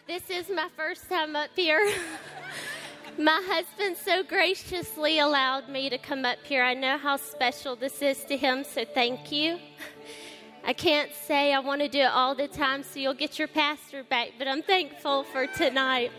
This is my first time up here. My husband so graciously allowed me to come up here. I know how special this is to him, so thank you. I can't say I want to do it all the time, so you'll get your pastor back, but I'm thankful for tonight.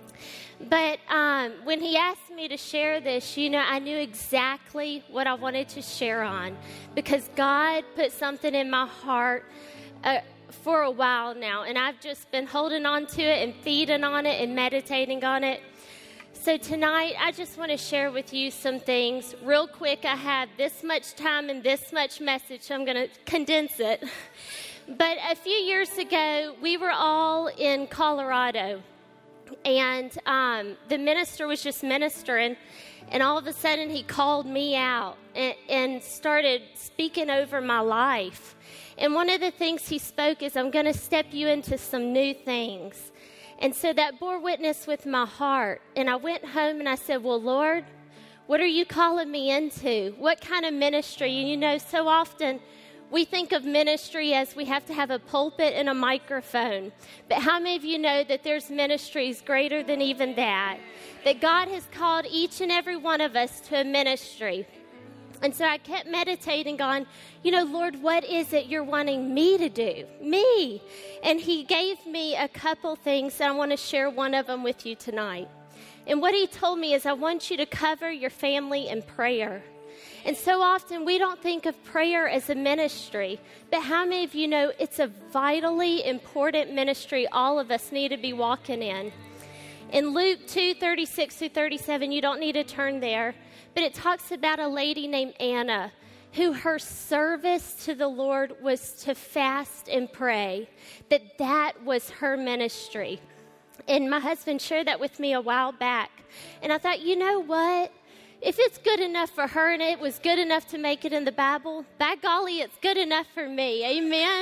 But when he asked me to share this, I knew exactly what I wanted to share on, because God put something in my heart for a while now, and I've just been holding on to it and feeding on it and meditating on it. So tonight, I just want to share with you some things. Real quick, I have this much time and this much message, so I'm going to condense it. But a few years ago, we were all in Colorado, and the minister was just ministering, and all of a sudden, he called me out and started speaking over my life. And one of the things he spoke is, I'm going to step you into some new things. And so that bore witness with my heart. And I went home and I said, well, Lord, what are you calling me into? What kind of ministry? And so often we think of ministry as we have to have a pulpit and a microphone. But how many of you know that there's ministries greater than even that? That God has called each and every one of us to a ministry. And so I kept meditating on, Lord, what is it you're wanting me to do? Me. And he gave me a couple things, and I want to share one of them with you tonight. And what he told me is, I want you to cover your family in prayer. And so often we don't think of prayer as a ministry, but how many of you know it's a vitally important ministry all of us need to be walking in? In Luke 2:36-37, you don't need to turn there, but it talks about a lady named Anna, who her service to the Lord was to fast and pray, that was her ministry. And my husband shared that with me a while back. And I thought, you know what? If it's good enough for her and it was good enough to make it in the Bible, by golly, it's good enough for me. Amen?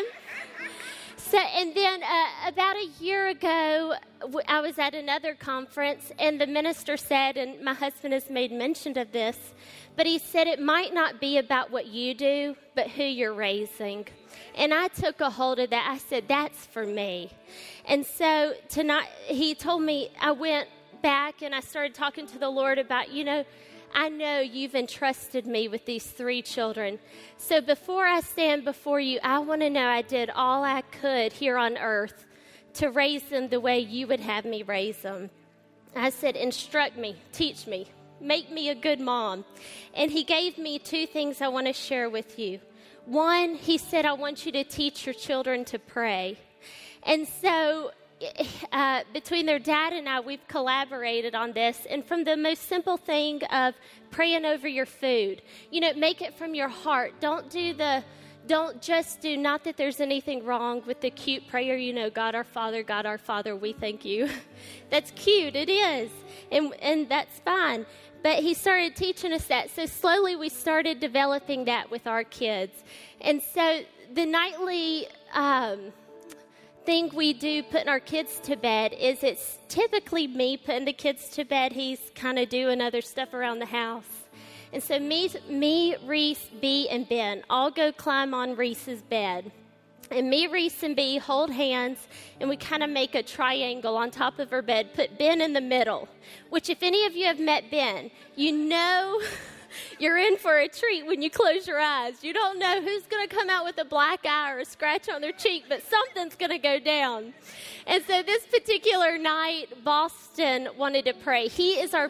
So, and then about a year ago, I was at another conference, and the minister said, and my husband has made mention of this, but he said it might not be about what you do, but who you're raising. And I took a hold of that. I said, that's for me. And so tonight, he told me, I went back and I started talking to the Lord about, I know you've entrusted me with these 3 children. So before I stand before you, I want to know I did all I could here on earth to raise them the way you would have me raise them. I said, instruct me, teach me, make me a good mom. And he gave me 2 things I want to share with you. One, he said, I want you to teach your children to pray. And so between their dad and I, we've collaborated on this. And from the most simple thing of praying over your food, make it from your heart. Don't just do, not that there's anything wrong with the cute prayer, God our Father, we thank you. That's cute, it is. And that's fine. But he started teaching us that. So slowly we started developing that with our kids. And so the nightly thing we do putting our kids to bed is it's typically me putting the kids to bed. He's kind of doing other stuff around the house. And so me, Reese, B, and Ben all go climb on Reese's bed. And me, Reese, and B hold hands, and we kind of make a triangle on top of her bed, put Ben in the middle, which if any of you have met Ben, you're in for a treat when you close your eyes. You don't know who's going to come out with a black eye or a scratch on their cheek, but something's going to go down. And so this particular night, Boston wanted to pray. He is our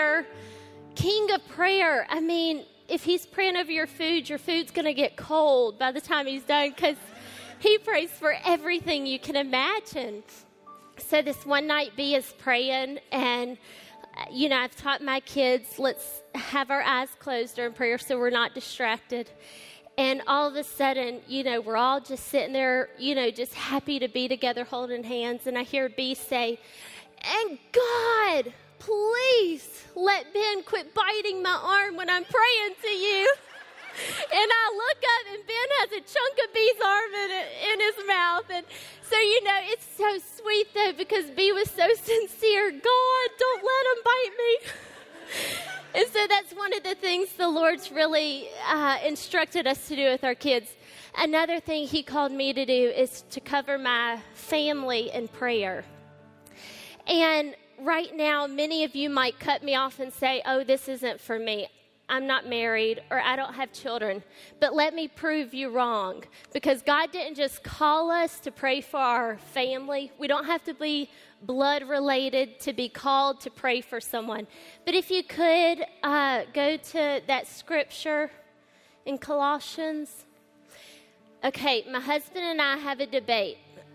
king of prayer. I mean, if he's praying over your food's going to get cold by the time he's done, because he prays for everything you can imagine. So this one night, B is praying, and I've taught my kids, let's have our eyes closed during prayer so we're not distracted. And all of a sudden, we're all just sitting there, just happy to be together holding hands. And I hear B say, and God, please let Ben quit biting my arm when I'm praying to you. And I look up, and Ben has a chunk of B's arm in his mouth. And so, it's so sweet, though, because B was so sincere. God, don't let him bite me. And so that's one of the things the Lord's really instructed us to do with our kids. Another thing he called me to do is to cover my family in prayer. And right now, many of you might cut me off and say, oh, this isn't for me. I'm not married, or I don't have children. But let me prove you wrong, because God didn't just call us to pray for our family. We don't have to be blood related to be called to pray for someone. But if you could go to that scripture in Colossians. Okay, my husband and I have a debate.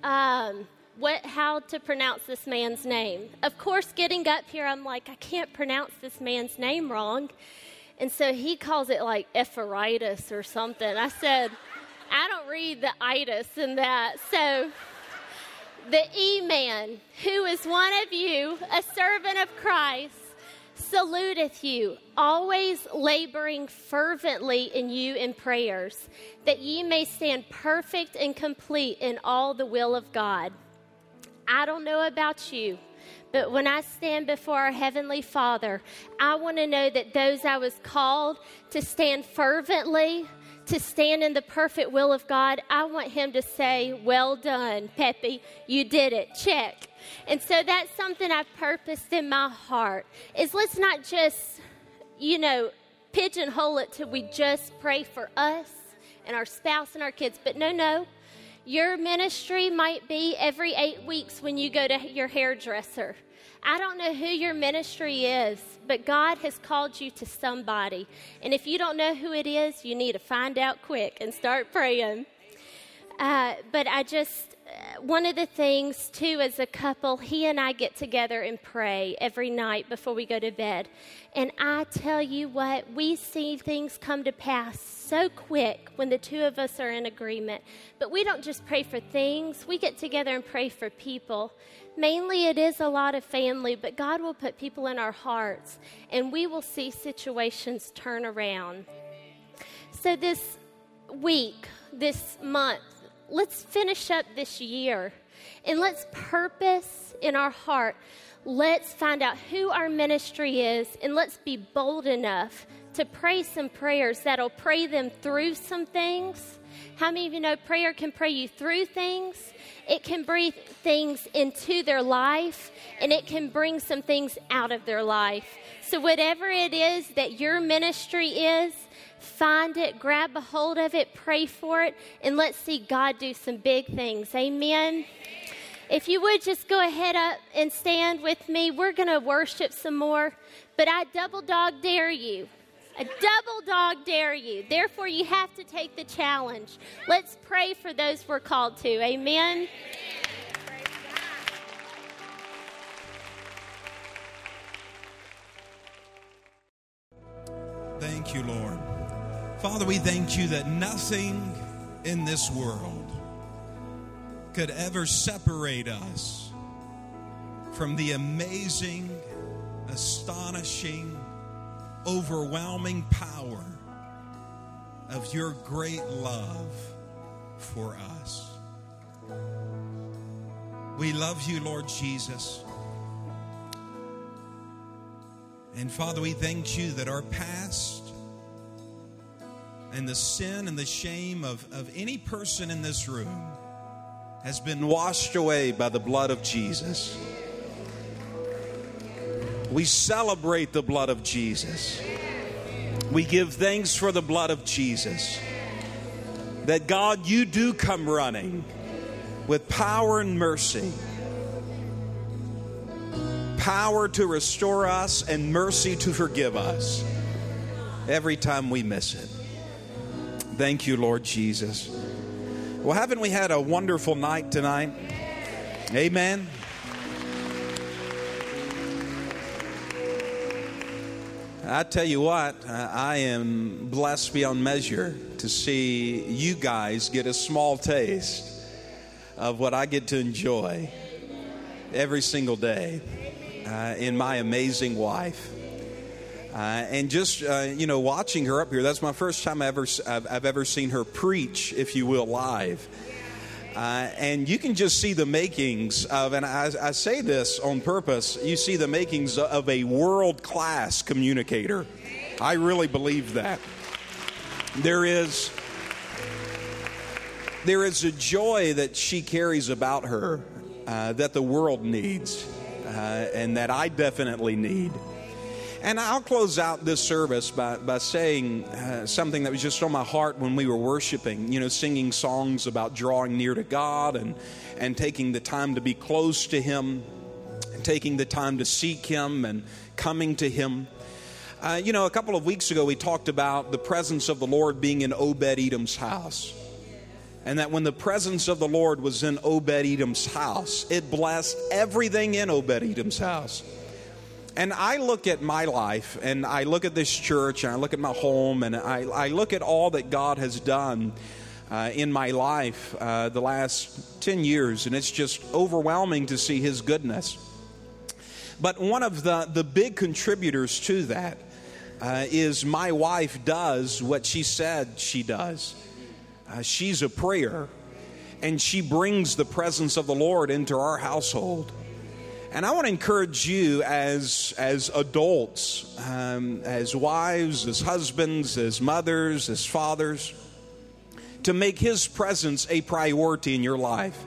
How to pronounce this man's name. Of course, getting up here, I'm like, I can't pronounce this man's name wrong. And so he calls it like Ephoritis or something. I said, I don't read the itis in that. So the E-man, who is one of you, a servant of Christ, saluteth you, always laboring fervently in you in prayers, that ye may stand perfect and complete in all the will of God. I don't know about you, but when I stand before our Heavenly Father, I want to know that those I was called to stand fervently, to stand in the perfect will of God, I want Him to say, well done, Peppy, you did it, check. And so that's something I've purposed in my heart, is let's not just, pigeonhole it till we just pray for us and our spouse and our kids, but no. Your ministry might be every 8 weeks when you go to your hairdresser. I don't know who your ministry is, but God has called you to somebody. And if you don't know who it is, you need to find out quick and start praying. But one of the things, too, as a couple, he and I get together and pray every night before we go to bed. And I tell you what, we see things come to pass so quick when the two of us are in agreement. But we don't just pray for things. We get together and pray for people. Mainly it is a lot of family, but God will put people in our hearts, and we will see situations turn around. So this week, this month, let's finish up this year, and let's purpose in our heart. Let's find out who our ministry is, and let's be bold enough to pray some prayers that'll pray them through some things. How many of you know prayer can pray you through things? It can breathe things into their life, and it can bring some things out of their life. So whatever it is that your ministry is, find it, grab a hold of it, pray for it, and let's see God do some big things. Amen. If you would just go ahead up and stand with me. We're going to worship some more, but I double dog dare you. I double dog dare you. Therefore, you have to take the challenge. Let's pray for those we're called to. Amen. Thank you, Lord. Father, we thank you that nothing in this world could ever separate us from the amazing, astonishing, overwhelming power of your great love for us. We love you, Lord Jesus. And Father, we thank you that our past and the sin and the shame of any person in this room has been washed away by the blood of Jesus. We celebrate the blood of Jesus. We give thanks for the blood of Jesus. That God, you do come running with power and mercy. Power to restore us and mercy to forgive us every time we miss it. Thank you, Lord Jesus. Well, haven't we had a wonderful night tonight? Amen. I tell you what, I am blessed beyond measure to see you guys get a small taste of what I get to enjoy every single day in my amazing wife. And just, watching her up here, that's my first time I've ever seen her preach, if you will, live. And you can just see the makings of, and I say this on purpose, you see the makings of a world-class communicator. I really believe that. There is a joy that she carries about her that the world needs and that I definitely need. And I'll close out this service by saying something that was just on my heart when we were worshiping, singing songs about drawing near to God and taking the time to be close to Him, and taking the time to seek Him and coming to Him. A couple of weeks ago we talked about the presence of the Lord being in Obed-Edom's house. And that when the presence of the Lord was in Obed-Edom's house, it blessed everything in Obed-Edom's house. And I look at my life, and I look at this church, and I look at my home, and I look at all that God has done in my life the last 10 years, and it's just overwhelming to see His goodness. But one of the big contributors to that is my wife does what she said she does. She's a prayer, and she brings the presence of the Lord into our household. And I want to encourage you as adults, as wives, as husbands, as mothers, as fathers, to make His presence a priority in your life.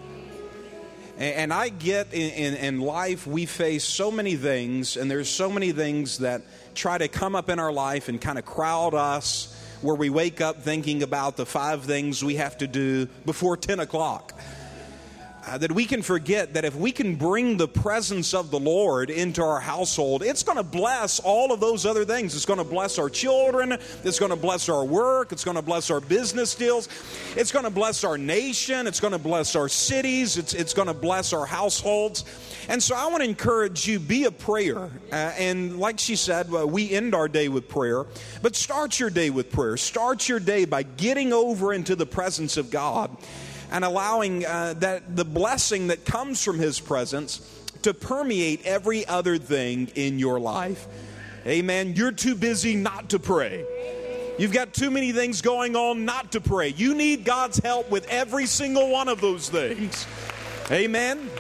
And I get in life we face so many things, and there's so many things that try to come up in our life and kind of crowd us, where we wake up thinking about the 5 things we have to do before 10 o'clock. That we can forget that if we can bring the presence of the Lord into our household, it's going to bless all of those other things. It's going to bless our children. It's going to bless our work. It's going to bless our business deals. It's going to bless our nation. It's going to bless our cities. It's going to bless our households. And so I want to encourage you, be a prayer. And like she said, we end our day with prayer. But start your day with prayer. Start your day by getting over into the presence of God and allowing that the blessing that comes from His presence to permeate every other thing in your life. Amen. You're too busy not to pray. You've got too many things going on not to pray. You need God's help with every single one of those things. Amen.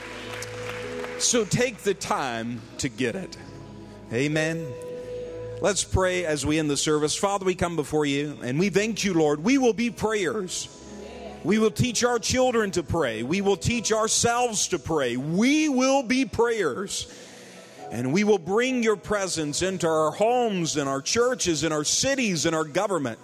So take the time to get it. Amen. Let's pray as we end the service. Father, we come before You and we thank You, Lord. We will be prayers. We will teach our children to pray. We will teach ourselves to pray. We will be prayers. And we will bring Your presence into our homes and our churches and our cities and our government.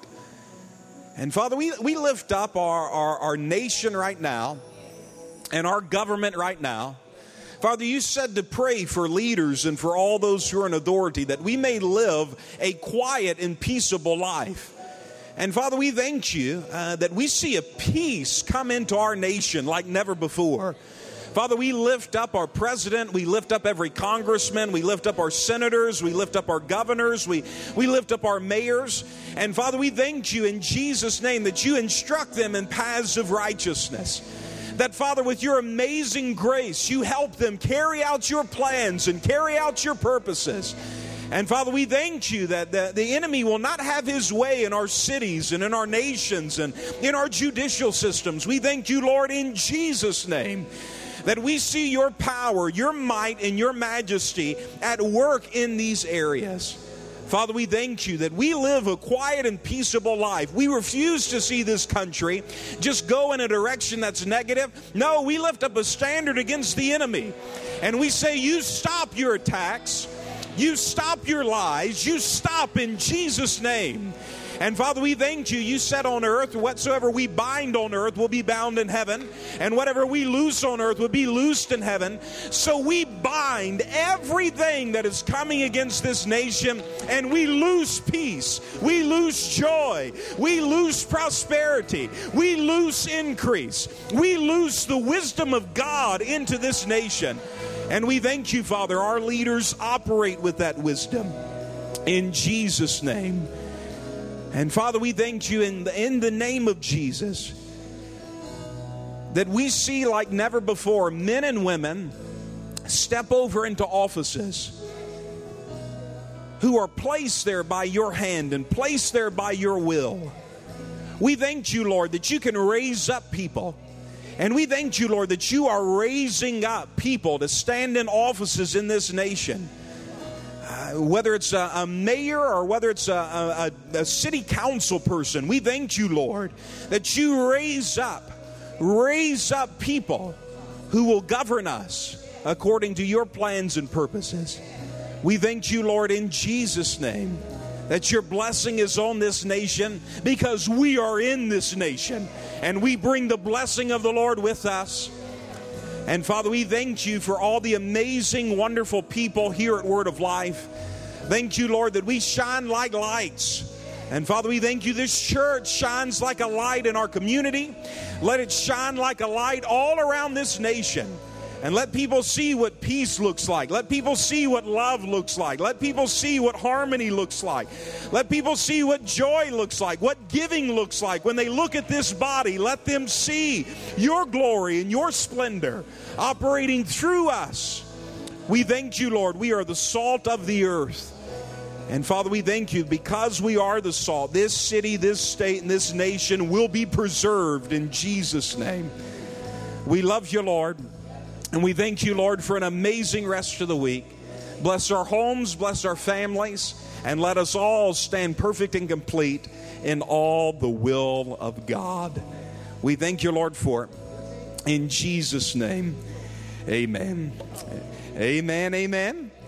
And Father, we lift up our nation right now and our government right now. Father, You said to pray for leaders and for all those who are in authority, that we may live a quiet and peaceable life. And Father, we thank You that we see a peace come into our nation like never before. Father, we lift up our president. We lift up every congressman. We lift up our senators. We lift up our governors. We lift up our mayors. And Father, we thank You in Jesus' name that You instruct them in paths of righteousness. That, Father, with Your amazing grace, You help them carry out Your plans and carry out Your purposes. And Father, we thank You that the enemy will not have his way in our cities and in our nations and in our judicial systems. We thank You, Lord, in Jesus' name, that we see Your power, Your might, and Your majesty at work in these areas. Father, we thank You that we live a quiet and peaceable life. We refuse to see this country just go in a direction that's negative. No, we lift up a standard against the enemy. And we say, You stop Your attacks. You stop Your lies. You stop in Jesus' name. And Father, we thank You. You said on earth, whatsoever we bind on earth will be bound in heaven, and whatever we loose on earth will be loosed in heaven. So we bind everything that is coming against this nation, and we loose peace. We loose joy. We loose prosperity. We loose increase. We loose the wisdom of God into this nation. And we thank You, Father, our leaders operate with that wisdom in Jesus' name. And Father, we thank You in the name of Jesus that we see like never before men and women step over into offices who are placed there by Your hand and placed there by Your will. We thank You, Lord, that You can raise up people. And we thank You, Lord, that You are raising up people to stand in offices in this nation. Whether it's a mayor or whether it's a city council person, we thank You, Lord, that You raise up people who will govern us according to your plans and purposes. We thank you, Lord, in Jesus' name, that your blessing is on this nation because we are in this nation and we bring the blessing of the Lord with us. And Father, we thank you for all the amazing, wonderful people here at Word of Life. Thank you, Lord, that we shine like lights. And Father, we thank you this church shines like a light in our community. Let it shine like a light all around this nation. And let people see what peace looks like. Let people see what love looks like. Let people see what harmony looks like. Let people see what joy looks like, what giving looks like. When they look at this body, let them see your glory and your splendor operating through us. We thank you, Lord. We are the salt of the earth. And Father, we thank you because we are the salt. This city, this state, and this nation will be preserved in Jesus' name. We love you, Lord. And we thank you, Lord, for an amazing rest of the week. Bless our homes, bless our families, and let us all stand perfect and complete in all the will of God. We thank you, Lord, for it. In Jesus' name, amen. Amen, amen.